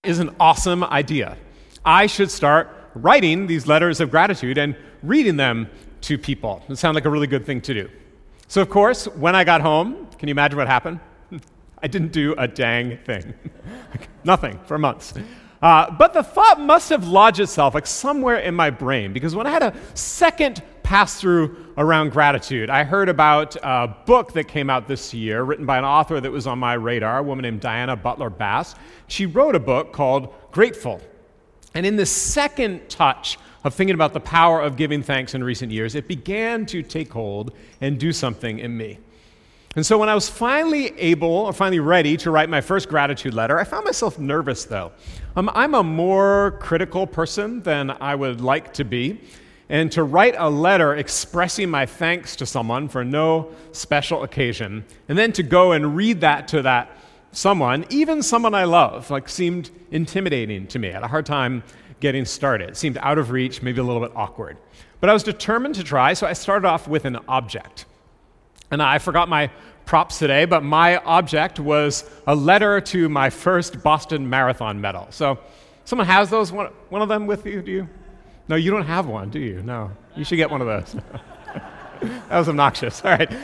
is an awesome idea. I should start writing these letters of gratitude and reading them to people. It sounds like a really good thing to do. So, of course, when I got home, can you imagine what happened? I didn't do a dang thing. Nothing for months. But the thought must have lodged itself like somewhere in my brain, because when I had a second pass-through around gratitude, I heard about a book that came out this year written by an author that was on my radar, a woman named Diana Butler Bass. She wrote a book called Grateful. And in the second touch of thinking about the power of giving thanks in recent years, it began to take hold and do something in me. And so when I was finally ready to write my first gratitude letter, I found myself nervous, though. I'm a more critical person than I would like to be. And to write a letter expressing my thanks to someone for no special occasion, and then to go and read that to that someone, even someone I love, seemed intimidating to me. I had a hard time getting started. It seemed out of reach, maybe a little bit awkward. But I was determined to try, so I started off with an object. And I forgot my props today, but my object was a letter to my first Boston Marathon medal. So someone has those, one of them with you, do you? No, you don't have one, do you? No. You should get one of those. That was obnoxious. All right.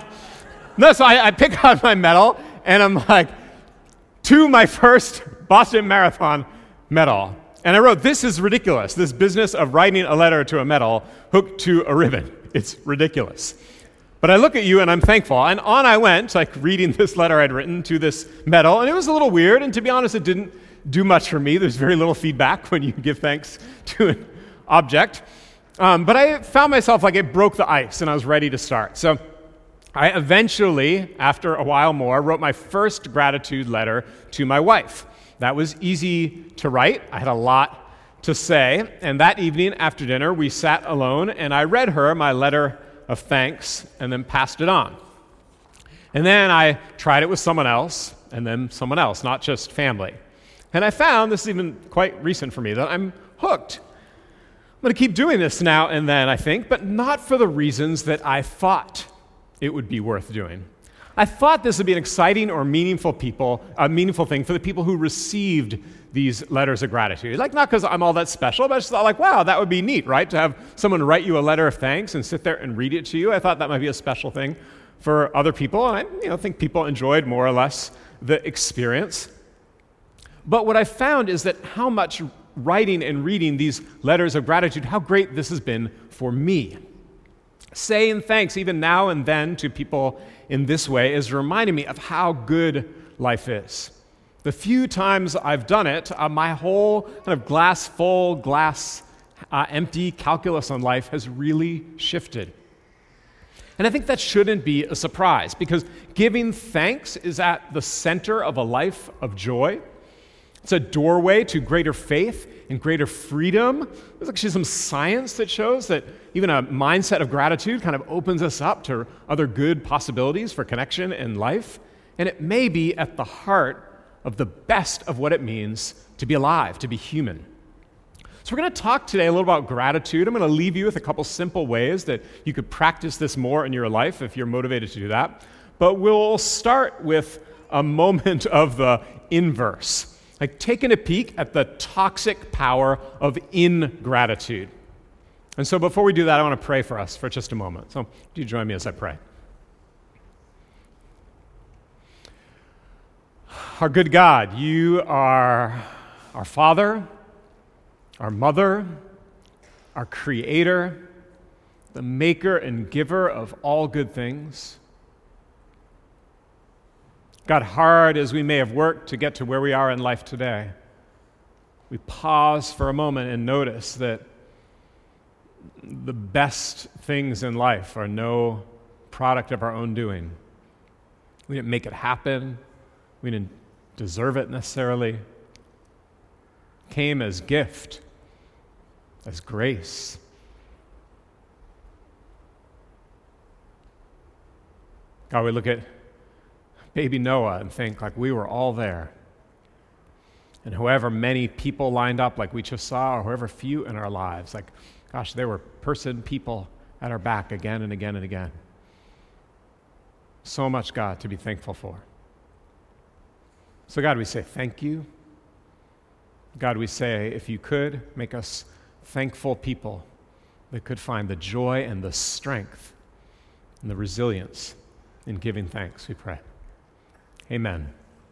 So I pick out my medal, and I'm like, to my first Boston Marathon medal. And I wrote, "This is ridiculous, this business of writing a letter to a medal hooked to a ribbon. It's ridiculous. But I look at you, and I'm thankful." And on I went, reading this letter I'd written to this medal, and it was a little weird, and to be honest, it didn't do much for me. There's very little feedback when you give thanks to an object. But I found myself it broke the ice, and I was ready to start. So I eventually, after a while more, wrote my first gratitude letter to my wife. That was easy to write. I had a lot to say. And that evening after dinner, we sat alone, and I read her my letter of thanks and then passed it on. And then I tried it with someone else, and then someone else, not just family. And I found, this is even quite recent for me, that I'm hooked. I'm going to keep doing this now and then, I think, but not for the reasons that I thought it would be worth doing. I thought this would be an exciting or meaningful thing for the people who received these letters of gratitude. Not because I'm all that special, but I just thought wow, that would be neat, right? To have someone write you a letter of thanks and sit there and read it to you. I thought that might be a special thing for other people, and I think people enjoyed more or less the experience. But what I found is that how much writing and reading these letters of gratitude, how great this has been for me. Saying thanks even now and then to people in this way is reminding me of how good life is. The few times I've done it, my whole kind of glass full, glass empty calculus on life has really shifted. And I think that shouldn't be a surprise, because giving thanks is at the center of a life of joy. It's a doorway to greater faith and greater freedom. There's actually some science that shows that even a mindset of gratitude kind of opens us up to other good possibilities for connection in life. And it may be at the heart of the best of what it means to be alive, to be human. So we're going to talk today a little about gratitude. I'm going to leave you with a couple simple ways that you could practice this more in your life if you're motivated to do that. But we'll start with a moment of the inverse. Taking a peek at the toxic power of ingratitude. And so before we do that, I want to pray for us for just a moment. So do you join me as I pray? Our good God, you are our Father, our Mother, our Creator, the maker and giver of all good things. God, hard as we may have worked to get to where we are in life today, we pause for a moment and notice that the best things in life are no product of our own doing. We didn't make it happen. We didn't deserve it necessarily. It came as gift, as grace. God, we look at baby Noah and think we were all there. And however many people lined up we just saw, or however few in our lives, gosh, there were people at our back again and again and again. So much, God, to be thankful for. So God, we say thank you. God, we say, if you could, make us thankful people that could find the joy and the strength and the resilience in giving thanks, we pray. Amen.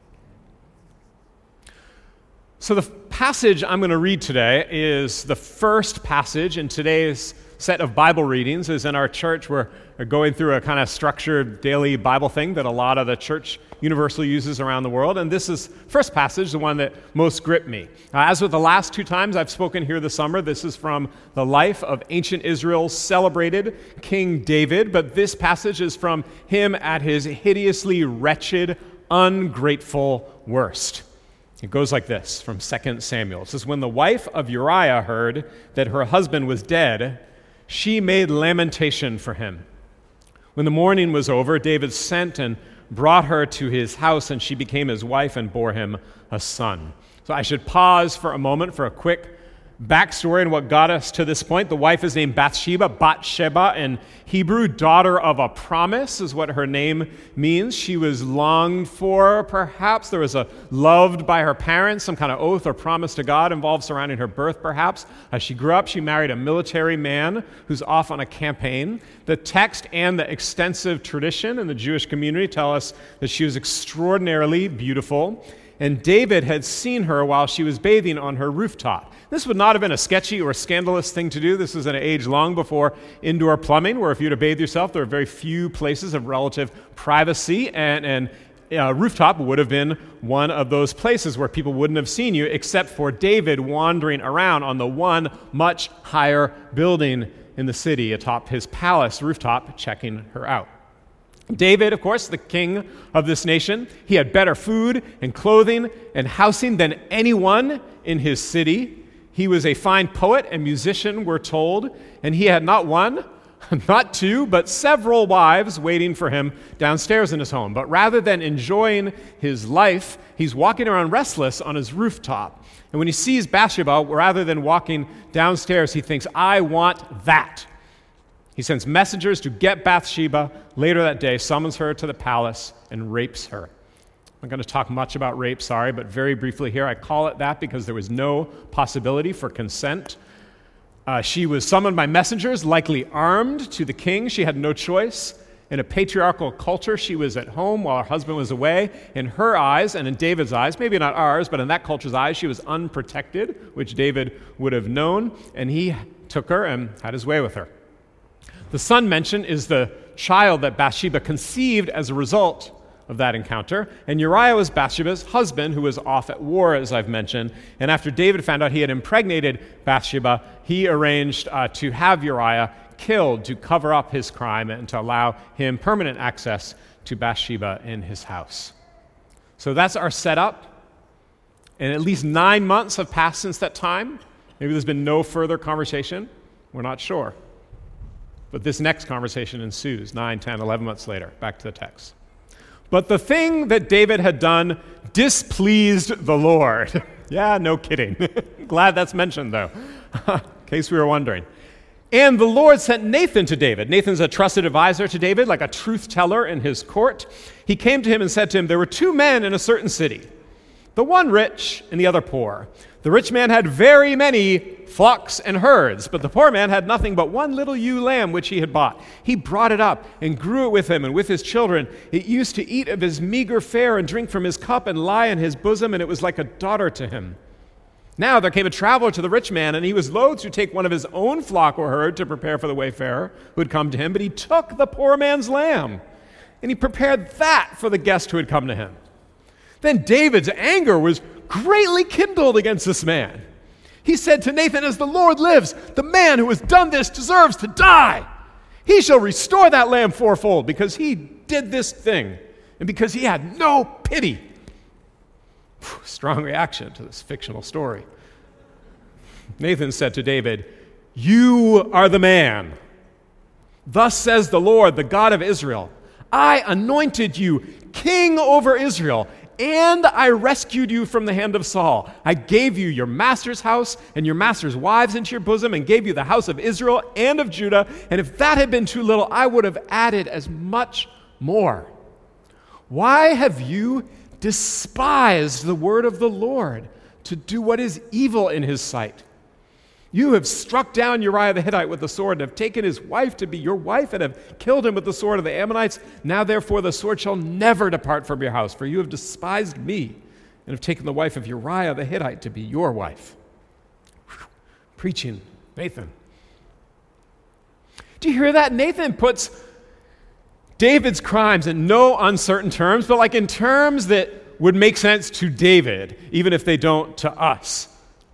So the passage I'm going to read today is the first passage in today's set of Bible readings. As in our church, we're going through a kind of structured daily Bible thing that a lot of the church universal uses around the world. And this is first passage, the one that most gripped me. As with the last two times I've spoken here this summer, this is from the life of ancient Israel's celebrated King David. But this passage is from him at his hideously wretched, ungrateful worst. It goes like this from 2 Samuel. It says, when the wife of Uriah heard that her husband was dead, she made lamentation for him. When the mourning was over, David sent and brought her to his house, and she became his wife and bore him a son. So I should pause for a moment for a quick backstory and what got us to this point. The wife is named Bathsheba, Bat-sheba in Hebrew. Daughter of a promise is what her name means. She was longed for, perhaps. There was a loved by her parents, some kind of oath or promise to God involved surrounding her birth, perhaps. As she grew up, she married a military man who's off on a campaign. The text and the extensive tradition in the Jewish community tell us that she was extraordinarily beautiful. And David had seen her while she was bathing on her rooftop. This would not have been a sketchy or scandalous thing to do. This was an age long before indoor plumbing, where if you were to bathe yourself, there were very few places of relative privacy, and a rooftop would have been one of those places where people wouldn't have seen you, except for David wandering around on the one much higher building in the city atop his palace rooftop, checking her out. David, of course, the king of this nation, he had better food and clothing and housing than anyone in his city. He was a fine poet and musician, we're told, and he had not one, not two, but several wives waiting for him downstairs in his home. But rather than enjoying his life, he's walking around restless on his rooftop. And when he sees Bathsheba, rather than walking downstairs, he thinks, I want that. He sends messengers to get Bathsheba. Later that day, summons her to the palace and rapes her. I'm not going to talk much about rape, sorry, but very briefly here, I call it that because there was no possibility for consent. She was summoned by messengers, likely armed, to the king. She had no choice. In a patriarchal culture, she was at home while her husband was away. In her eyes, and in David's eyes, maybe not ours, but in that culture's eyes, she was unprotected, which David would have known, and he took her and had his way with her. The son mentioned is the child that Bathsheba conceived as a result of that encounter. And Uriah was Bathsheba's husband, who was off at war, as I've mentioned. And after David found out he had impregnated Bathsheba, he arranged to have Uriah killed to cover up his crime and to allow him permanent access to Bathsheba in his house. So that's our setup. And at least 9 months have passed since that time. Maybe there's been no further conversation. We're not sure. But this next conversation ensues 9, 10, 11 months later. Back to the text. But the thing that David had done displeased the Lord. Yeah, no kidding. Glad that's mentioned, though, in case we were wondering. And the Lord sent Nathan to David. Nathan's a trusted advisor to David, like a truth teller in his court. He came to him and said to him, there were 2 men in a certain city, the one rich and the other poor. The rich man had very many flocks and herds, but the poor man had nothing but one little ewe lamb which he had bought. He brought it up and grew it with him and with his children. It used to eat of his meager fare and drink from his cup and lie in his bosom, and it was like a daughter to him. Now there came a traveler to the rich man, and he was loath to take one of his own flock or herd to prepare for the wayfarer who had come to him, but he took the poor man's lamb, and he prepared that for the guest who had come to him. Then David's anger was greatly kindled against this man. He said to Nathan, as the Lord lives, the man who has done this deserves to die. He shall restore that lamb fourfold because he did this thing and because he had no pity. Strong reaction to this fictional story. Nathan said to David, you are the man. Thus says the Lord, the God of Israel, I anointed you king over Israel, and I rescued you from the hand of Saul. I gave you your master's house and your master's wives into your bosom and gave you the house of Israel and of Judah. And if that had been too little, I would have added as much more. Why have you despised the word of the Lord to do what is evil in his sight. You have struck down Uriah the Hittite with the sword, and have taken his wife to be your wife, and have killed him with the sword of the Ammonites. Now therefore the sword shall never depart from your house, for you have despised me, and have taken the wife of Uriah the Hittite to be your wife. Whew. Preaching, Nathan. Do you hear that? Nathan puts David's crimes in no uncertain terms, but like in terms that would make sense to David, even if they don't to us.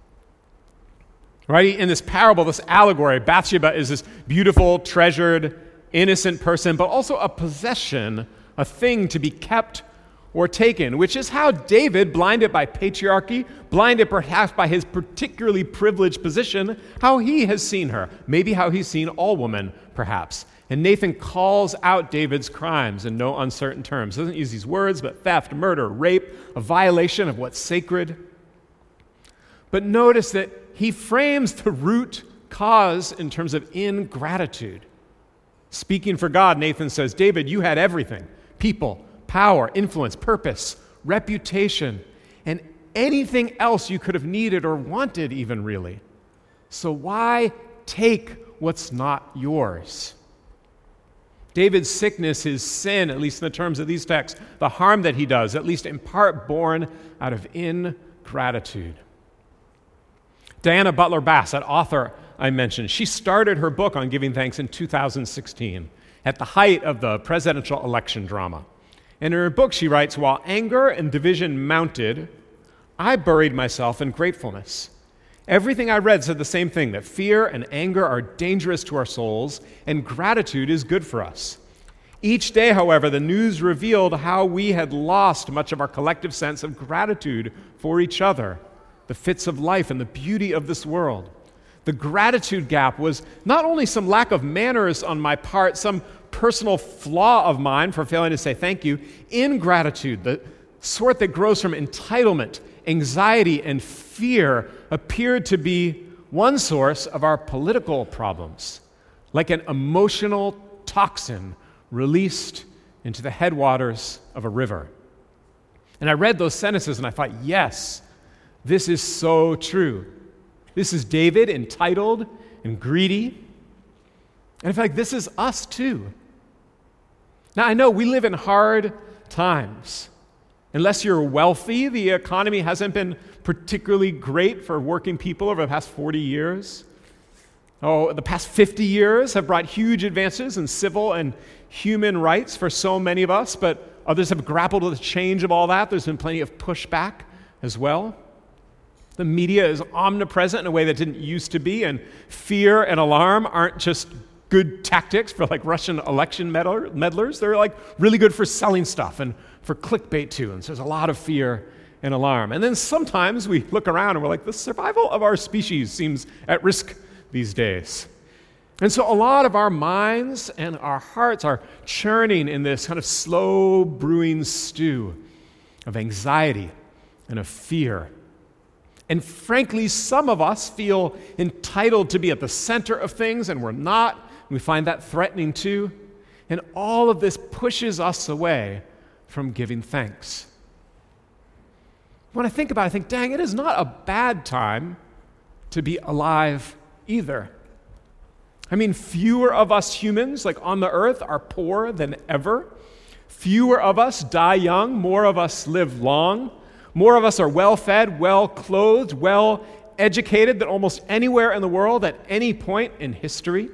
Right? In this parable, this allegory, Bathsheba is this beautiful, treasured, innocent person, but also a possession, a thing to be kept or taken, which is how David, blinded by patriarchy, blinded perhaps by his particularly privileged position, how he has seen her, maybe how he's seen all women, perhaps. And Nathan calls out David's crimes in no uncertain terms. Doesn't use these words, but theft, murder, rape, a violation of what's sacred. But notice that he frames the root cause in terms of ingratitude. Speaking for God, Nathan says, David, you had everything: people, power, influence, purpose, reputation, and anything else you could have needed or wanted even, really. So why take what's not yours? David's sickness, his sin, at least in the terms of these texts, the harm that he does, at least in part born out of ingratitude. Diana Butler Bass, that author I mentioned, she started her book on giving thanks in 2016, at the height of the presidential election drama. And in her book, she writes, while anger and division mounted, I buried myself in gratefulness. Everything I read said the same thing, that fear and anger are dangerous to our souls, and gratitude is good for us. Each day, however, the news revealed how we had lost much of our collective sense of gratitude for each other, the fits of life and the beauty of this world. The gratitude gap was not only some lack of manners on my part, some personal flaw of mine for failing to say thank you. Ingratitude, the sort that grows from entitlement, anxiety, and fear, appeared to be one source of our political problems, like an emotional toxin released into the headwaters of a river. And I read those sentences and I thought, yes, this is so true. This is David, entitled and greedy. And I feel like this is us too. Now, I know we live in hard times. Unless you're wealthy, the economy hasn't been particularly great for working people over the past 40 years. The past 50 years have brought huge advances in civil and human rights for so many of us, but others have grappled with the change of all that. There's been plenty of pushback as well. The media is omnipresent in a way that didn't used to be, and fear and alarm aren't just good tactics for like Russian election meddlers. They're like really good for selling stuff and for clickbait too. And so there's a lot of fear and alarm. And then sometimes we look around and we're like, the survival of our species seems at risk these days. And so a lot of our minds and our hearts are churning in this kind of slow brewing stew of anxiety and of fear. And frankly, some of us feel entitled to be at the center of things, and we're not. We find that threatening too. And all of this pushes us away from giving thanks. When I think about it, I think, dang, it is not a bad time to be alive either. I mean, fewer of us humans, like on the earth, are poor than ever. Fewer of us die young. More of us live long. More of us are well-fed, well-clothed, well-educated than almost anywhere in the world at any point in history.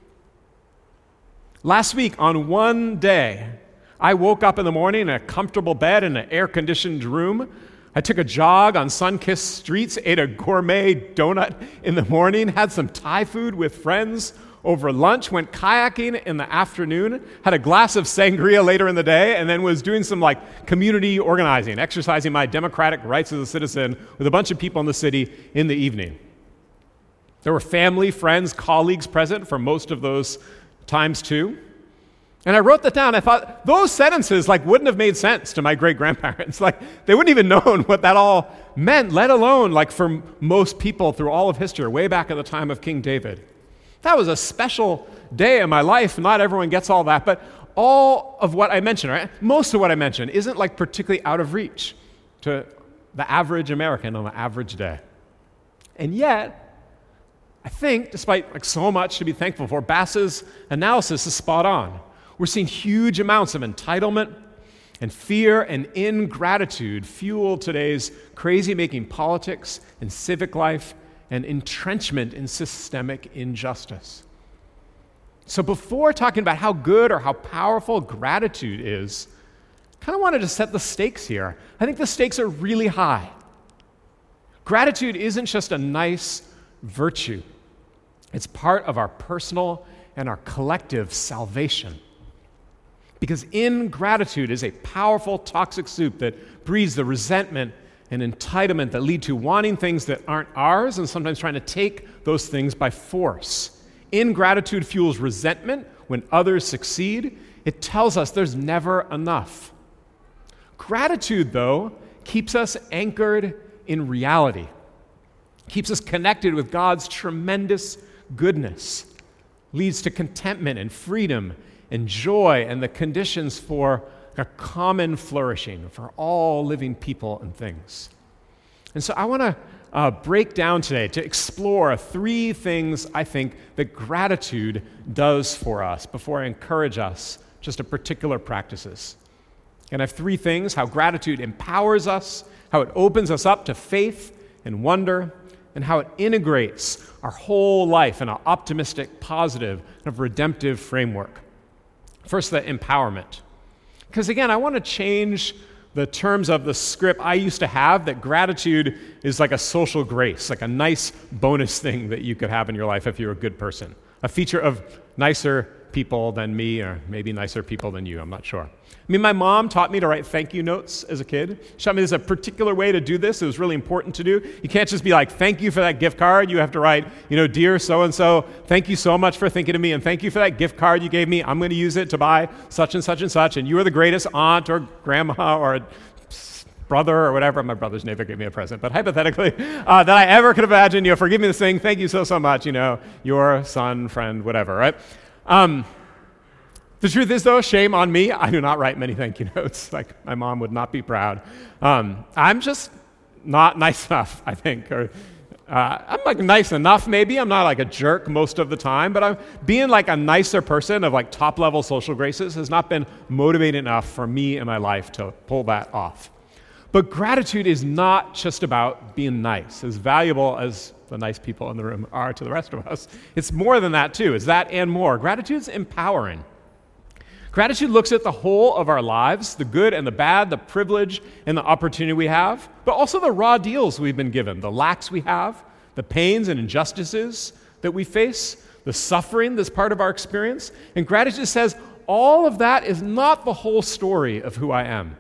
Last week, on one day, I woke up in the morning in a comfortable bed in an air-conditioned room. I took a jog on sun-kissed streets, ate a gourmet donut in the morning, had some Thai food with friends over lunch, went kayaking in the afternoon, had a glass of sangria later in the day, and then was doing some community organizing, exercising my democratic rights as a citizen with a bunch of people in the city in the evening. There were family, friends, colleagues present for most of those times too. And I wrote that down. I thought those sentences wouldn't have made sense to my great-grandparents. They wouldn't even known what that all meant, let alone for most people through all of history, way back at the time of King David. That was a special day in my life. Not everyone gets all that, but all of what I mentioned, right? Most of what I mentioned isn't particularly out of reach to the average American on an average day. And yet, I think, despite so much to be thankful for, Bass's analysis is spot on. We're seeing huge amounts of entitlement and fear and ingratitude fuel today's crazy-making politics and civic life and entrenchment in systemic injustice. So before talking about how good or how powerful gratitude is, I kind of wanted to set the stakes here. I think the stakes are really high. Gratitude isn't just a nice virtue. It's part of our personal and our collective salvation. Because ingratitude is a powerful toxic soup that breeds the resentment and entitlement that lead to wanting things that aren't ours and sometimes trying to take those things by force. Ingratitude fuels resentment when others succeed. It tells us there's never enough. Gratitude, though, keeps us anchored in reality, keeps us connected with God's tremendous goodness, leads to contentment and freedom and joy and the conditions for a common flourishing for all living people and things. And so I want to break down today to explore 3 things I think that gratitude does for us before I encourage us just to particular practices. And I have 3 things: how gratitude empowers us, how it opens us up to faith and wonder, and how it integrates our whole life in an optimistic, positive, kind of redemptive framework. First, the empowerment. Because again, I want to change the terms of the script I used to have, that gratitude is like a social grace, like a nice bonus thing that you could have in your life if you're a good person. A feature of nicer people than me, or maybe nicer people than you, I'm not sure. I mean, my mom taught me to write thank you notes as a kid. She taught me there's a particular way to do this. It was really important to do. You can't just be like, thank you for that gift card. You have to write, dear so-and-so, thank you so much for thinking of me, and thank you for that gift card you gave me. I'm going to use it to buy such and such and such, and you are the greatest aunt or grandma or brother or whatever. My brother's never gave me a present, but hypothetically, that I ever could imagine, forgive me this thing, thank you so much, your son, friend, whatever, right? The truth is, though, shame on me, I do not write many thank you notes. Like, my mom would not be proud. I'm just not nice enough, I think. Or I'm like nice enough, maybe. I'm not like a jerk most of the time, but I'm being like a nicer person of like top-level social graces has not been motivating enough for me in my life to pull that off. But gratitude is not just about being nice, as valuable as the nice people in the room are to the rest of us. It's more than that, too. It's that and more. Gratitude's empowering. Gratitude looks at the whole of our lives, the good and the bad, the privilege and the opportunity we have, but also the raw deals we've been given, the lacks we have, the pains and injustices that we face, the suffering that's part of our experience. And gratitude says, all of that is not the whole story of who I am.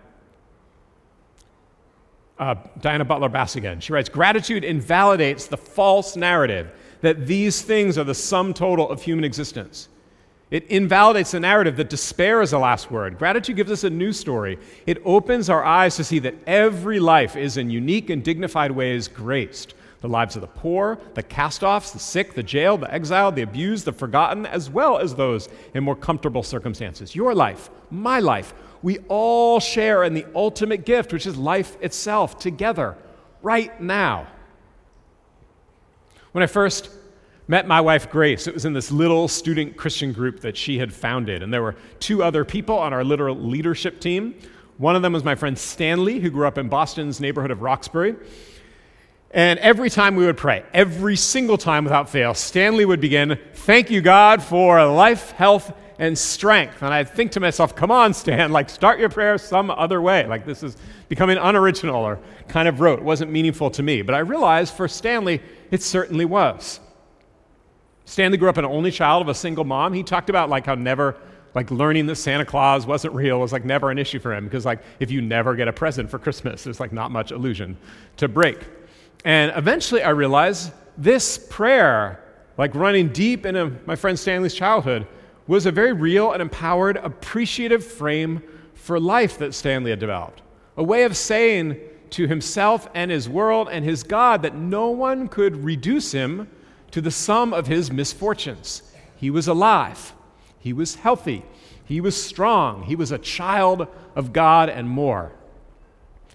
Diana Butler Bass again. She writes, gratitude invalidates the false narrative that these things are the sum total of human existence. It invalidates the narrative that despair is the last word. Gratitude gives us a new story. It opens our eyes to see that every life is in unique and dignified ways graced. The lives of the poor, the cast-offs, the sick, the jailed, the exiled, the abused, the forgotten, as well as those in more comfortable circumstances. Your life, my life, we all share in the ultimate gift, which is life itself, together, right now. When I first met my wife, Grace, it was in this little student Christian group that she had founded, and there were 2 other people on our literal leadership team. One of them was my friend Stanley, who grew up in Boston's neighborhood of Roxbury. And every time we would pray, every single time without fail, Stanley would begin, thank you, God, for life, health, and strength. And I'd think to myself, come on, Stan, start your prayer some other way. This is becoming unoriginal or kind of rote. It wasn't meaningful to me. But I realized for Stanley, it certainly was. Stanley grew up an only child of a single mom. He talked about how never, learning that Santa Claus wasn't real was never an issue for him because if you never get a present for Christmas, there's not much illusion to break. And eventually I realized this prayer, running deep into my friend Stanley's childhood, was a very real and empowered, appreciative frame for life that Stanley had developed. A way of saying to himself and his world and his God that no one could reduce him to the sum of his misfortunes. He was alive. He was healthy. He was strong. He was a child of God and more.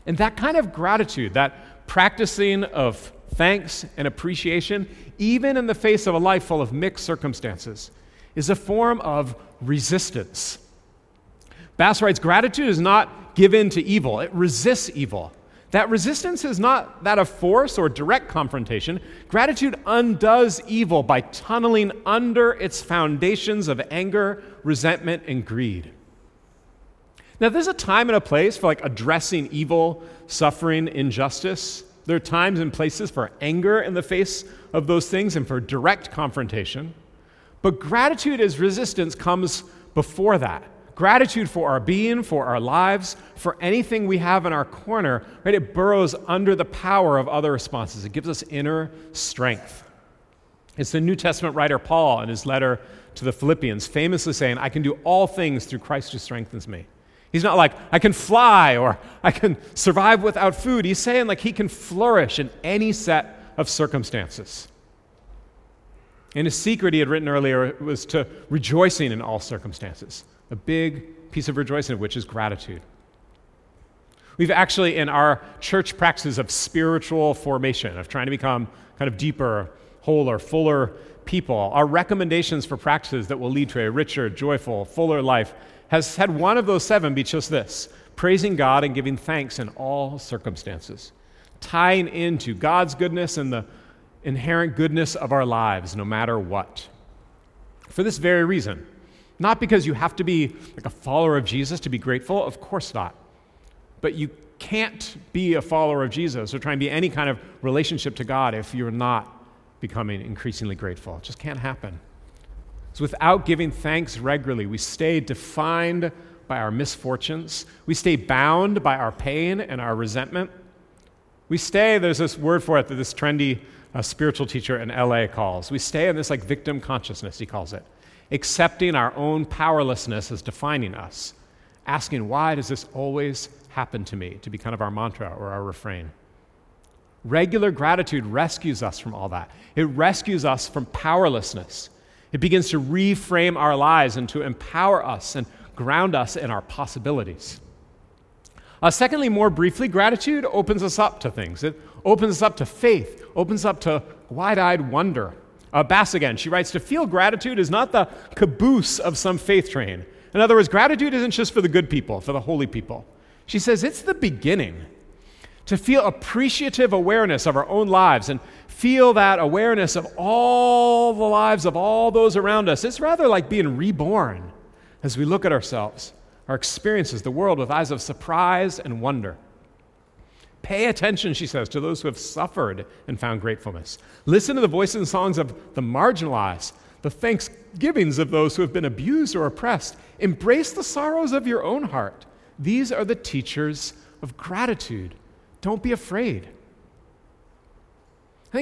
And that kind of gratitude, that practicing of thanks and appreciation, even in the face of a life full of mixed circumstances, is a form of resistance. Bass writes, gratitude is not given to evil, it resists evil. That resistance is not that of force or direct confrontation. Gratitude undoes evil by tunneling under its foundations of anger, resentment, and greed. Now, there's a time and a place for addressing evil, suffering, injustice. There are times and places for anger in the face of those things and for direct confrontation. But gratitude as resistance comes before that. Gratitude for our being, for our lives, for anything we have in our corner, right? It burrows under the power of other responses. It gives us inner strength. It's the New Testament writer Paul in his letter to the Philippians famously saying, I can do all things through Christ who strengthens me. He's not like, I can fly or I can survive without food. He's saying he can flourish in any set of circumstances. And his secret he had written earlier was to rejoicing in all circumstances. A big piece of rejoicing, which is gratitude. We've actually, in our church practices of spiritual formation, of trying to become kind of deeper, wholer, fuller people, our recommendations for practices that will lead to a richer, joyful, fuller life has had one of those 7 be just this: praising God and giving thanks in all circumstances, tying into God's goodness and the inherent goodness of our lives, no matter what. For this very reason. Not because you have to be a follower of Jesus to be grateful, of course not. But you can't be a follower of Jesus or try and be any kind of relationship to God if you're not becoming increasingly grateful. It just can't happen. So without giving thanks regularly, we stay defined by our misfortunes. We stay bound by our pain and our resentment. There's this word for it that this trendy spiritual teacher in LA calls. We stay in this victim consciousness, he calls it. Accepting our own powerlessness as defining us, asking, why does this always happen to me, to be kind of our mantra or our refrain. Regular gratitude rescues us from all that. It rescues us from powerlessness. It begins to reframe our lives and to empower us and ground us in our possibilities. Secondly, more briefly, gratitude opens us up to things. It opens us up to faith, opens up to wide-eyed wonder. Bass again, she writes, to feel gratitude is not the caboose of some faith train. In other words, gratitude isn't just for the good people, for the holy people. She says it's the beginning. To feel appreciative awareness of our own lives and feel that awareness of all the lives of all those around us, it's rather like being reborn as we look at ourselves, our experiences, the world with eyes of surprise and wonder. Pay attention, she says, to those who have suffered and found gratefulness. Listen to the voices and songs of the marginalized, the thanksgivings of those who have been abused or oppressed. Embrace the sorrows of your own heart. These are the teachers of gratitude. Don't be afraid.